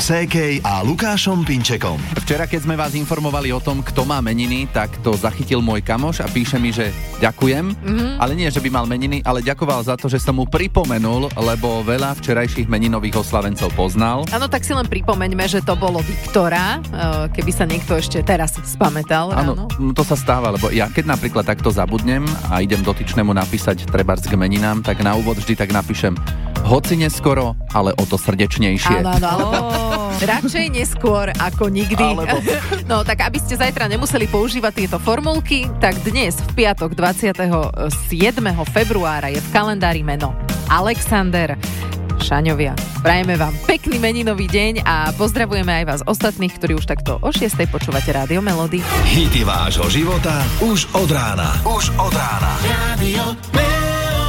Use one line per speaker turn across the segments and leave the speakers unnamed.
Sékej a Lukášom Pinčekom.
Včera, keď sme vás informovali o tom, kto má meniny, tak to zachytil môj kamoš a píše mi, že ďakujem, ale nie, že by mal meniny, ale ďakoval za to, že som mu pripomenul, lebo veľa včerajších meninových oslavencov poznal.
Áno, tak si len pripomeňme, že to bolo Viktora, keby sa niekto ešte teraz spamätal.
Áno, to sa stáva, lebo ja keď napríklad takto zabudnem a idem dotyčnému napísať trebárs k meninám, tak na úvod vždy tak napíšem hoci neskoro, ale o to srdečnejšie.
Áno, alebo radšej neskôr ako nikdy. No tak aby ste zajtra nemuseli používať tieto formulky, tak dnes v piatok 27. februára je v kalendári meno Alexander. Šaňovia, prajeme vám pekný meninový deň a pozdravujeme aj vás ostatných, ktorí už takto o 6. počúvate Rádio Melody.
Hity vášho života už od rána. Rádio Melody.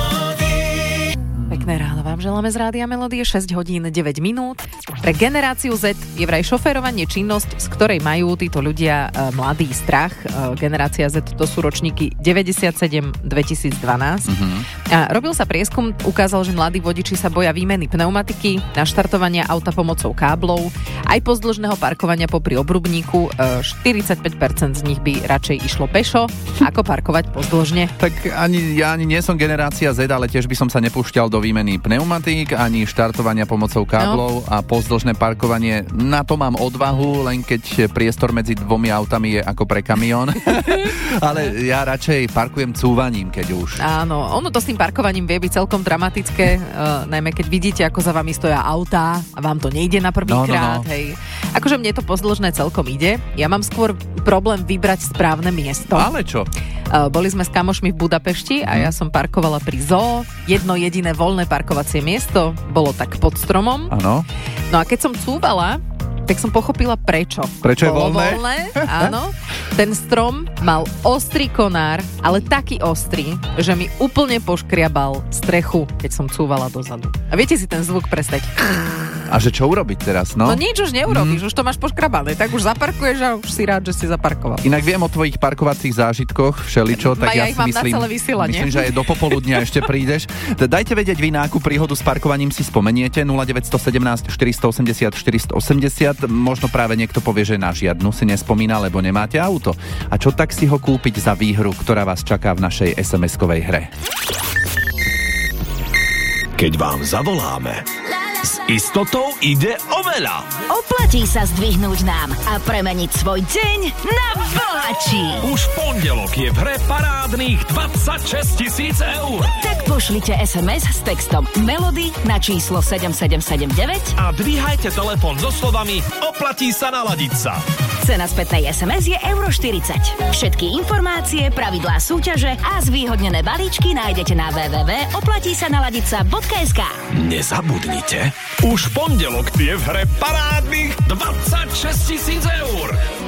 Pekné ráno vám želáme z Rádia Melody, 6 hodín 9 minút. Pre generáciu Z je vraj šoférovanie činnosť, z ktorej majú títo ľudia mladý strach. Generácia Z to sú ročníky 97-2012. A robil sa prieskum, ukázal, že mladí vodiči sa boja výmeny pneumatiky, naštartovania auta pomocou káblov, aj pozdĺžneho parkovania popri obrubníku. 45% z nich by radšej išlo pešo, ako parkovať pozdĺžne.
Tak ja ani nie som generácia Z, ale tiež by som sa nepúšťal do výmeny pneumatík, ani štartovania pomocou káblov a pozdĺžne parkovanie. Na to mám odvahu, len keď priestor medzi dvomi autami je ako pre kamión. Ale ja radšej parkujem cúvaním, keď už.
Áno, ono to s tým parkovaním vie byť celkom dramatické, najmä keď vidíte, ako za vami stoja autá a vám to nejde na prvý krát. Hej. Akože mne to pozdĺžne celkom ide. Ja mám skôr problém vybrať správne miesto.
Ale čo?
Boli sme s kamošmi v Budapešti a ja som parkovala pri zoo. Jedno jediné voľné parkovacie miesto bolo tak pod stromom.
Áno.
No a keď som cúvala, tak som pochopila prečo.
Prečo je voľné?
Áno. Ten strom mal ostrý konár, ale taký ostrý, že mi úplne poškriabal strechu, keď som cúvala dozadu. A viete si ten zvuk predstaviť?
A že čo urobiť teraz, no?
No nič už neurobíš, už to máš poškrabané, tak už zaparkuješ a už si rád, že si zaparkoval.
Inak viem o tvojich parkovacích zážitkoch všeličo, tak ja si myslím, že aj do popoludnia ešte prídeš. Dajte vedieť vy, na akú príhodu s parkovaním si spomeniete. 0917 480 480. Možno práve niekto povie, že na žiadnu si nespomína, lebo nemáte auto. A čo tak si ho kúpiť za výhru, ktorá vás čaká v našej SMS-kovej hre?
Keď vám zavoláme, s istotou ide o veľa.
Oplatí sa zdvihnúť nám a premeniť svoj deň na bohatší.
Už v pondelok je v hre parádnych 26 000 eur.
Tak pošlite SMS s textom Melody na číslo 7779
a dvíhajte telefón so slovami oplatí sa naladiť sa.
Cena spätnej SMS je €40. Všetky informácie, pravidlá súťaže a zvýhodnené balíčky nájdete na www.oplatísanaladica.sk.
Nezabudnite,
už v pondelok je v hre parádnych 26 000 eur.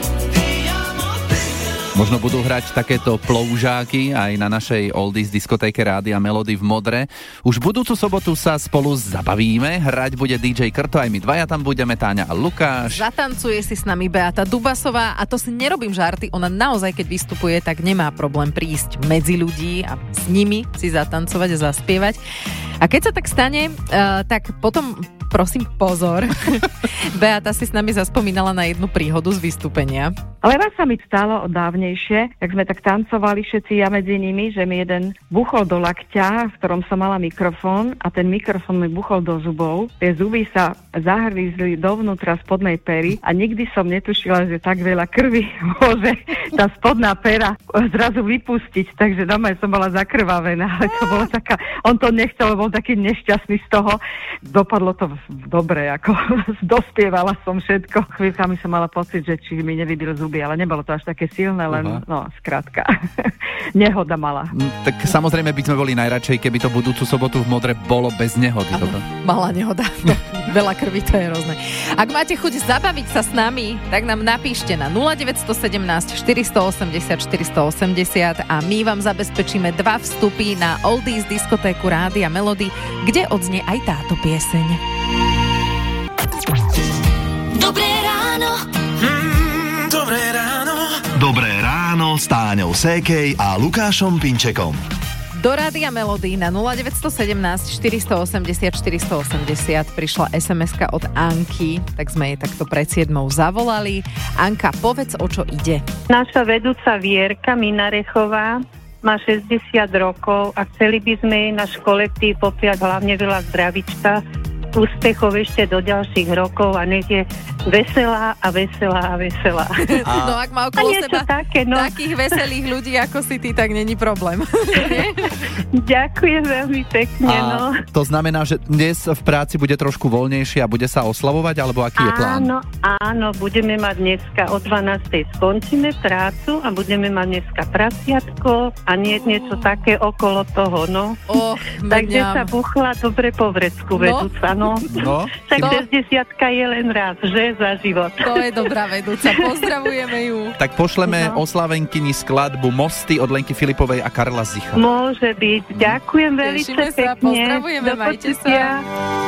Možno budú hrať takéto ploužáky aj na našej oldies diskotéke Rádia Melody v Modre. Už budúcu sobotu sa spolu zabavíme. Hrať bude DJ Krto, aj my dvaja tam budeme, Táňa a Lukáš.
Zatancuje si s nami Beata Dubasová a to si nerobím žarty. Ona naozaj, keď vystupuje, tak nemá problém prísť medzi ľudí a s nimi si zatancovať a zaspievať. A keď sa tak stane, tak potom prosím pozor. Beata si s nami zaspomínala na jednu príhodu z vystúpenia.
Ale raz sa mi stalo dávnejšie, tak sme tak tancovali všetci ja medzi nimi, že mi jeden buchol do lakťa, v ktorom som mala mikrofón a ten mikrofón mi buchol do zubov. Tie zuby sa zahrízli dovnútra spodnej pery a nikdy som netušila, že tak veľa krvi môže tá spodná pera zrazu vypustiť, takže doma som bola zakrvavená, ale to bolo taká, on to nechcel, bol taký nešťastný z toho. Dopadlo to dobre, ako dospievala som všetko. Chvíľkami som mala pocit, že či mi nevybil zuby, ale nebolo to až také silné, len skrátka. Nehoda mala.
Tak samozrejme by sme boli najradšej, keby to budúcu sobotu v Modre bolo bez nehody.
Malá nehoda. Veľa krvi, to je hrozné. Ak máte chuť zabaviť sa s nami, tak nám napíšte na 0917 480 480 a my vám zabezpečíme 2 vstupy na Oldies diskotéku Rádia Melody, kde odznie aj táto pieseň.
Dobré ráno.
Dobré ráno s Táňou Sékej a Lukášom Pinčekom.
Do Rádia Melody na 0917 480 480 prišla SMS-ka od Anky, tak sme jej takto pred 7:00 zavolali. Anka, povedz, o čo ide.
Naša vedúca Vierka Minarechová má 60 rokov a chceli by sme jej náš kolektív popriať hlavne veľa zdravička, úspechov ešte do ďalších rokov a nech je veselá a veselá a veselá.
No ak má okolo seba také, takých veselých ľudí ako si ty, tak není problém.
Ďakujem veľmi pekne.
To znamená, že dnes v práci bude trošku voľnejšie a bude sa oslavovať, alebo aký je plán?
Áno, budeme mať dneska o 12:00 skončíme prácu a budeme mať dneska prasiatko a niečo také okolo toho, Takže sa buchla dobre po vrecku vedúca, Tak 60-ka je len raz, že za život.
To je dobrá vedúca, pozdravujeme ju.
Tak pošleme oslavenkyni skladbu Mosty od Lenky Filipovej a Karla Zicha.
Môže byť, ďakujem veľmi pekne.
Pozdravujeme, majte sa.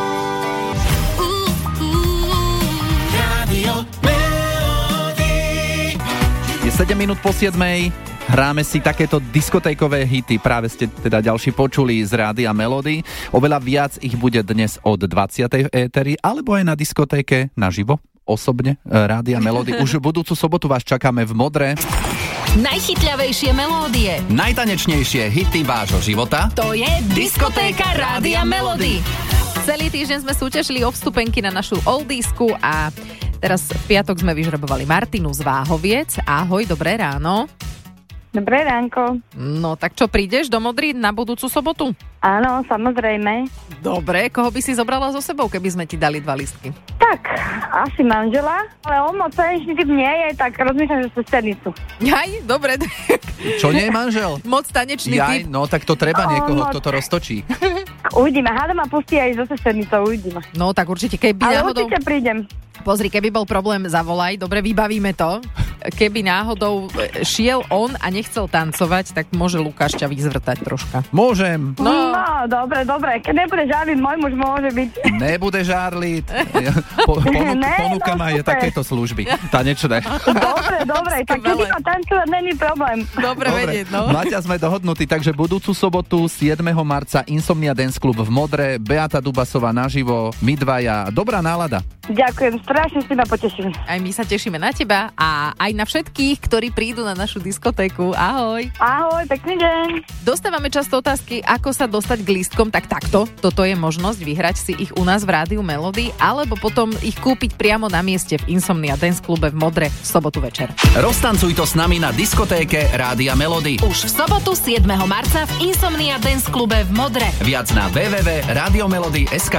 Je 7 minút po 7:00. Hráme si takéto diskotékové hity, práve ste teda ďalší počuli z Rádia Melody. Oveľa viac ich bude dnes od 20:00 v éteri, alebo aj na diskotéke naživo, osobne Rádia Melody. Už budúcu sobotu vás čakáme v Modre.
Najchytľavejšie melódie,
najtanečnejšie hity vášho života.
To je diskotéka Rádia Melody.
Celý týždeň sme súťažili o vstupenky na našu oldisku a teraz v piatok sme vyžrebovali Martinu z Váhoviec. Ahoj, dobré ráno.
Dobré ránko.
No tak čo, prídeš do Modry na budúcu sobotu?
Áno, samozrejme.
Dobre, koho by si zobrala so sebou, keby sme ti dali 2 listky?
Tak, asi manžela, ale on moc tanečný typ nie je, tak rozmýšľam, že sesternicu.
Jaj, dobre.
Čo nie je manžel?
Moc tanečný typ.
No tak to treba niekoho, kto to roztočí.
Uvidíme, hádam ma pustí aj so sesternicou, uvidíme.
No tak určite, keby
ale
náhodou...
určite prídem.
Pozri, keby bol problém, zavolaj, dobre, vybavíme to. Keby náhodou šiel on a nechcel tancovať, tak môže Lukáš ťa vyzvrtať troška.
Môžem.
No, dobre. Keď nebude žárliť, môj muž môže byť.
Nebude žárliť. Ponúkam aj takéto služby. Tanečné.
Dobre. Tak keby ma tancovať, není problém.
Dobre vedieť, no.
Maťa, sme dohodnutí, takže budúcu sobotu 7. marca Insomnia Dance Club v Modre, Beata Dubasová naživo, my dvaja. Dobrá nálada.
Ďakujem, strašne si ma potešili.
Aj my sa tešíme na teba a aj na všetkých, ktorí prídu na našu diskotéku. Ahoj.
Ahoj, pekný deň.
Dostávame často otázky, ako sa dostať k lístkom, tak takto. Toto je možnosť vyhrať si ich u nás v Rádiu Melody, alebo potom ich kúpiť priamo na mieste v Insomnia Dance Clube v Modre v sobotu večer.
Roztancuj to s nami na diskotéke Rádia Melody.
Už v sobotu 7. marca v Insomnia Dance Clube v Modre.
Viac na www.radiomelody.sk.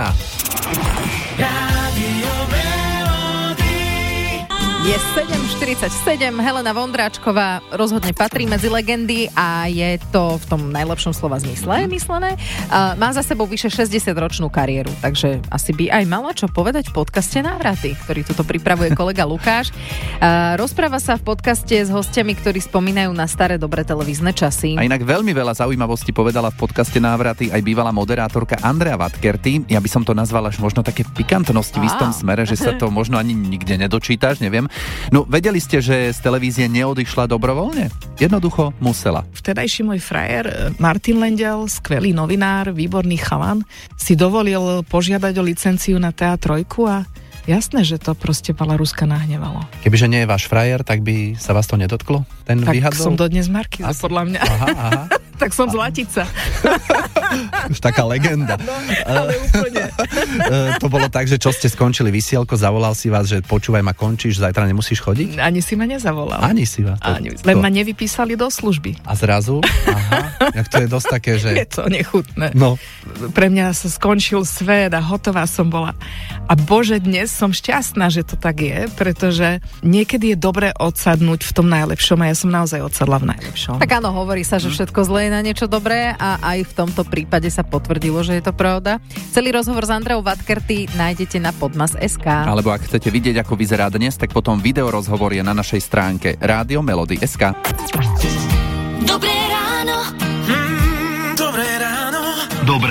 Je 7:47, Helena Vondráčková rozhodne patrí medzi legendy a je to v tom najlepšom slova zmysle myslené. Má za sebou vyše 60-ročnú kariéru, takže asi by aj mala čo povedať v podcaste Návraty, ktorý tuto pripravuje kolega Lukáš. Rozpráva sa v podcaste s hostiami, ktorí spomínajú na staré dobré televízne časy.
A inak veľmi veľa zaujímavostí povedala v podcaste Návraty aj bývalá moderátorka Andrea Vatkerty. Ja by som to nazval až možno také pikantnosti v istom smere, že sa to možno ani nikde nedočítaš, neviem. No, vedeli ste, že z televízie neodišla dobrovoľne? Jednoducho musela.
Vtedajší môj frajer, Martin Lendel, skvelý novinár, výborný chalan, si dovolil požiadať o licenciu na TA3 a jasné, že to proste Pala Ruska nahnevalo.
Kebyže nie je váš frajer, tak by sa vás to nedotklo? Ten
tak
vyhadzol?
Som dodnes Markíza, podľa mňa.
Aha.
Tak som Zlatica.
Už taká legenda.
No, ale úplne.
To bolo tak, že čo ste skončili vysielko, zavolal si vás, že počúvaj ma, končíš, zajtra nemusíš chodiť?
Ani si ma nezavolal.
Ani si ma.
Len ma nevypísali do služby.
A zrazu? Aha. Jak to je dosť také, že...
Je to nechutné.
No.
Pre mňa sa skončil svet a hotová som bola. A bože, dnes som šťastná, že to tak je, pretože niekedy je dobré odsadnúť v tom najlepšom a ja som naozaj odsadla v najlepšom.
Tak áno, hovorí sa, že všetko zlé je na niečo dobré a aj v tomto prípade sa potvrdilo, že je to pravda. Celý rozhovor s Andreou Vatkerty nájdete na podmas.sk.
Alebo ak chcete vidieť, ako vyzerá dnes, tak potom videorozhovor je na našej stránke radiomelody.sk.
Dobré ráno.
Dobré ráno. Dobré ráno.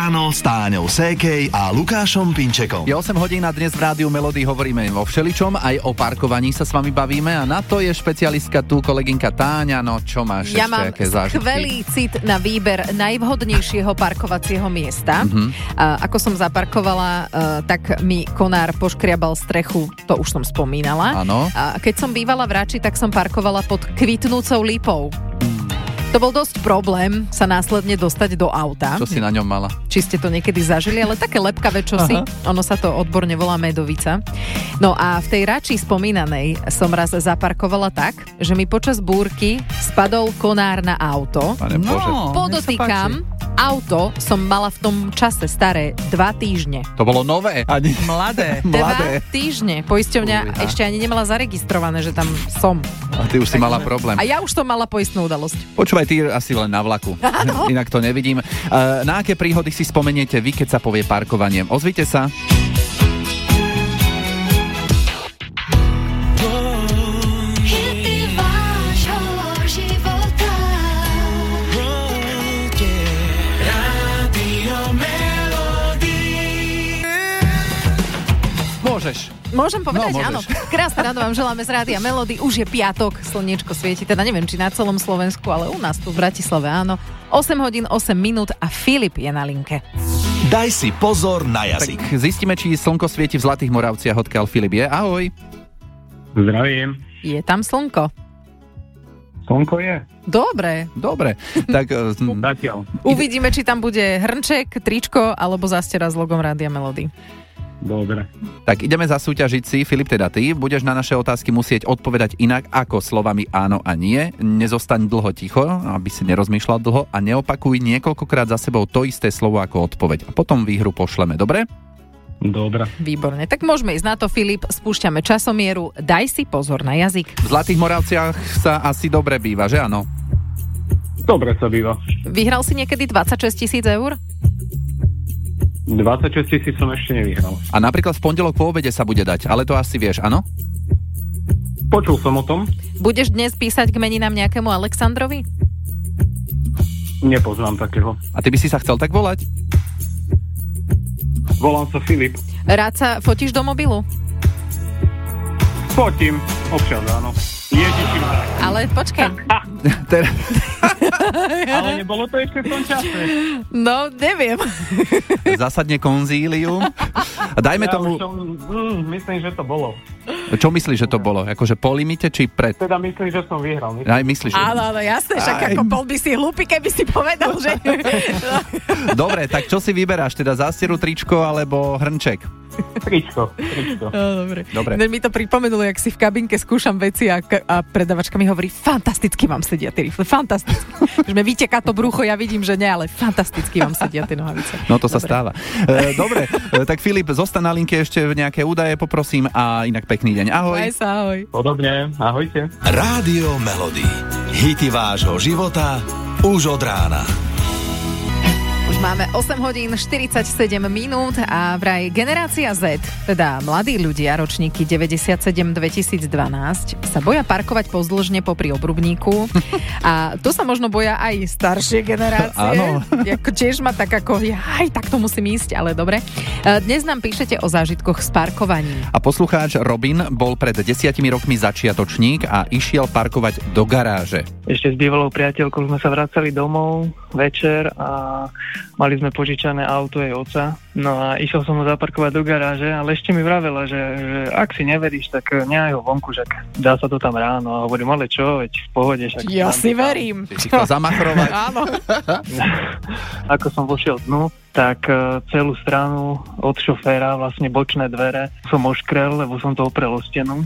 ráno s Táňou Sékej a Lukášom Pinčekom.
Je 8 hodín a dnes v Rádiu Melody hovoríme vo všeličom, aj o parkovaní sa s vami bavíme a na to je špecialistka tu kolegynka Táňa. No čo máš
ja
ešte, aké zážitky?
Ja mám skvelý cit na výber najvhodnejšieho parkovacieho miesta. Ako som zaparkovala, tak mi konár poškriabal strechu, to už som spomínala.
Áno.
Keď som bývala v Rači, tak som parkovala pod kvitnúcou lipou. To bol dosť problém sa následne dostať do auta.
Čo si na ňom mala?
Či ste to niekedy zažili, ale také lepkavé čosi. Ono sa to odborne volá medovica. No a v tej Rači spomínanej som raz zaparkovala tak, že mi počas búrky spadol konár na auto.
Pane Bože.
Podotýkam, auto som mala v tom čase staré 2 týždne.
To bolo nové. Ani...
Mladé.
2 týždne. Poisťovňa ešte ani nemala zaregistrované, že tam som.
A ty už si mala problém.
A ja už som mala poistnú udalosť.
Počúvaj, ty asi len na vlaku. Inak to nevidím. Na aké príhody si spomeniete vy, keď sa povie parkovanie? Ozvite sa.
Môžem povedať, áno. Krásne ráno vám želáme z Rádia Melody. Už je piatok, slniečko svieti, teda neviem, či na celom Slovensku, ale u nás tu v Bratislave, áno. 8 hodín, 8 minút a Filip je na linke.
Daj si pozor na jazyk.
Tak zistíme, či slnko svieti v Zlatých Moravciach, odkiaľ Filip je. Ahoj.
Zdravím.
Je tam slnko?
Slnko je.
Dobre. Tak
uvidíme, či tam bude hrnček, tričko alebo zastera s logom Rádia Melody.
Dobre.
Tak ideme zasúťažiť si, Filip, teda ty. Budeš na naše otázky musieť odpovedať inak ako slovami áno a nie. Nezostaň dlho ticho, aby si nerozmýšľal dlho a neopakuj niekoľkokrát za sebou to isté slovo ako odpoveď. A potom výhru pošleme, dobre?
Dobre.
Výborne. Tak môžeme ísť na to, Filip. Spúšťame časomieru. Daj si pozor na jazyk.
V Zlatých Moravciach sa asi dobre býva, že áno?
Dobre sa býva.
Vyhral si niekedy 26 000 eur?
26 000 som ešte nevyhral.
A napríklad v pondelok po obede sa bude dať, ale to asi vieš, áno?
Počul som o tom.
Budeš dnes písať k meninám nejakému Alexandrovi?
Nepoznám takého.
A ty by si sa chcel tak volať?
Volám sa Filip.
Rád sa fotíš do mobilu?
Fotím, občas áno. Ježišimárek.
Ale počkaj.
Ale nebolo to ešte v tom čase.
No, neviem.
Zasadne konzílium. A dajme tomu...
Myslím, že to bolo.
Čo myslíš, že to bolo? Akože po limite, či pred?
Teda myslím, že som vyhral.
Aj myslíš, že...
Áno, jasné, však ako bol by si hlúpy, keby si povedal, že...
Dobre, tak čo si vyberáš? Teda zásteru, tričko alebo hrnček?
Tričko.
Dobre. Mi to pripomenulo, jak si v kabinke skúšam veci a predavačka mi hovorí, fantasticky vám sedia tie rifle, fantasticky. Že mi vyteká to brucho, ja vidím, že nie, ale fantasticky vám sedia tie nohavice.
No to sa stáva. Dobre, tak Filip, zostaň na linke ešte nejaké údaje, poprosím, a inak pekný deň. Ahoj.
Aj sa, ahoj.
Podobne, ahojte.
Rádio Melody. Hity vášho života už od rána.
Už máme 8 hodín 47 minút a vraj generácia Z, teda mladí ľudia, ročníky 97-2012, sa boja parkovať pozdĺžne popri obrubníku a to sa možno boja aj staršie generácie.
Áno.
Jako tiež ma tak ako, tak to musím ísť, ale dobre. Dnes nám píšete o zážitkoch s parkovaním.
A poslucháč Robin bol pred 10 rokmi začiatočník a išiel parkovať do garáže.
Ešte s bývalou priateľkou sme sa vracali domov večer a mali sme požičané auto jej oca. No a išiel som ho zaparkovať do garáže, ale ešte mi vravela, že ak si neveríš, tak nehaj ho vonku, že dá sa to tam ráno. A hovorím, ale čo, veď v pohode. Však
ja si verím.
Ty si chcel zamachrovať.
Áno.
Ako som vošiel dnu, tak celú stranu od šoféra, vlastne bočné dvere, som oškrel, lebo som to oprel o stenu.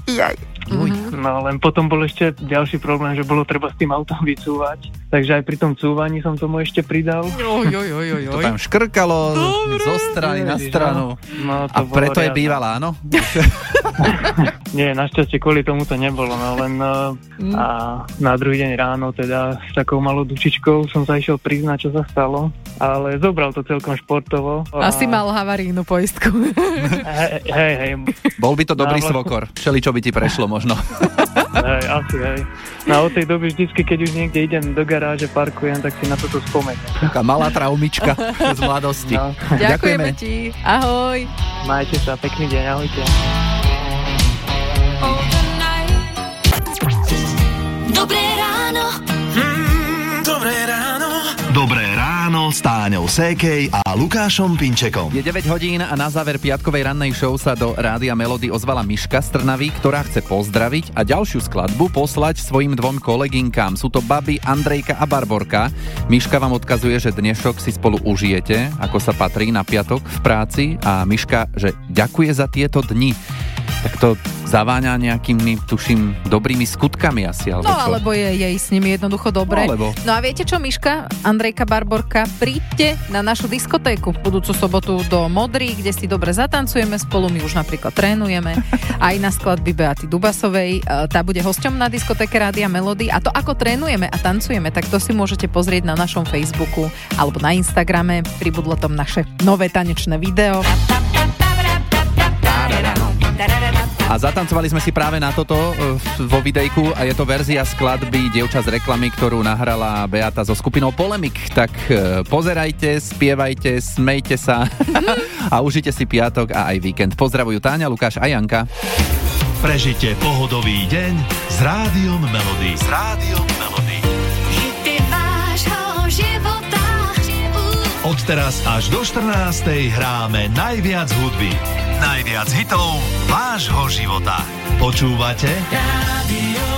No len potom bol ešte ďalší problém, že bolo treba s tým autom vycúvať. Takže aj pri tom cúvaní som tomu ešte pridal.
To tam škrkalo zo strany na stranu.
No,
a preto je bývalá, áno?
Nie, našťastie kvôli tomu to nebolo, no len a na druhý deň ráno teda s takou malou dučičkou som sa išiel priznať, čo sa stalo, ale zobral to celkom športovo.
Asi mal havarijnú poistku.
Hej.
Bol by to dobrý svokor. Všeličo by ti prešlo možno.
Asi, hej. No od tej doby vždycky, keď už niekde idem do garáže, parkujem, tak si na toto spomeniem.
Taká malá traumička z mladosti. No.
Ďakujeme ti. Ahoj.
Majte sa, pekný deň, ahojte.
Dobré ráno. Dobré ráno. Dobré ráno s Táňou Sékej a Lukášom Pinčekom.
Je 9 hodín a na záver piatkovej rannej show sa do Rádia Melody ozvala Miška z Trnavy, ktorá chce pozdraviť a ďalšiu skladbu poslať svojim dvom koleginkám. Sú to baby Andrejka a Barborka. Miška vám odkazuje, že dnešok si spolu užijete, ako sa patrí na piatok v práci, a Miška, že ďakuje za tieto dni. Tak to zaváňa nejakými, tuším, dobrými skutkami asi, alebo
no,
čo?
alebo je jej s nimi jednoducho dobre. No a viete čo, Miška, Andrejka, Barborka, príďte na našu diskotéku budúcu sobotu do Modry, kde si dobre zatancujeme spolu, my už napríklad trénujeme, aj na skladby Beaty Dubasovej. Tá bude hosťom na diskotéke Rádia Melody, a to ako trénujeme a tancujeme, tak to si môžete pozrieť na našom Facebooku alebo na Instagrame. Pribudlo tam naše nové tanečné video.
A zatancovali sme si práve na toto vo videjku a je to verzia skladby Dievča z reklamy, ktorú nahrala Beata so skupinou Polemik. Tak pozerajte, spievajte, smejte sa a užite si piatok a aj víkend. Pozdravujú Táňa, Lukáš a Janka.
Prežite pohodový deň s Rádiom Melody. S Rádiom Melody. Hity vášho života. Od teraz až do 14:00 hráme najviac hudby. Najviac hitov vášho života. Počúvate? Rádio